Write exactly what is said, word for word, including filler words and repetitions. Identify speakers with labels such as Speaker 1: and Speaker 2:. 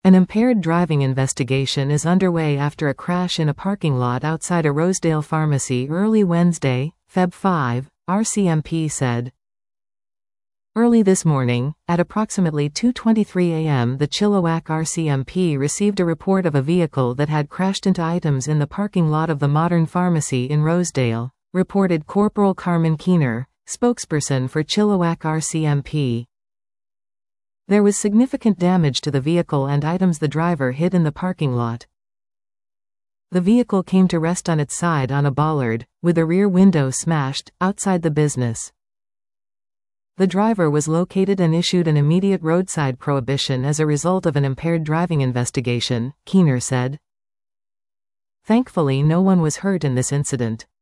Speaker 1: An impaired driving investigation is underway after a crash in a parking lot outside a Rosedale pharmacy early Wednesday, February fifth, R C M P said. Early this morning, at approximately two twenty-three a m the Chilliwack R C M P received a report of a vehicle that had crashed into items in the parking lot of the Modern Pharmacy in Rosedale, reported Corporal Carmen Keener, spokesperson for Chilliwack R C M P. There was significant damage to the vehicle and items the driver hid in the parking lot. The vehicle came to rest on its side on a bollard, with a rear window smashed, outside the business. The driver was located and issued an immediate roadside prohibition as a result of an impaired driving investigation, Keener said. Thankfully, no one was hurt in this incident.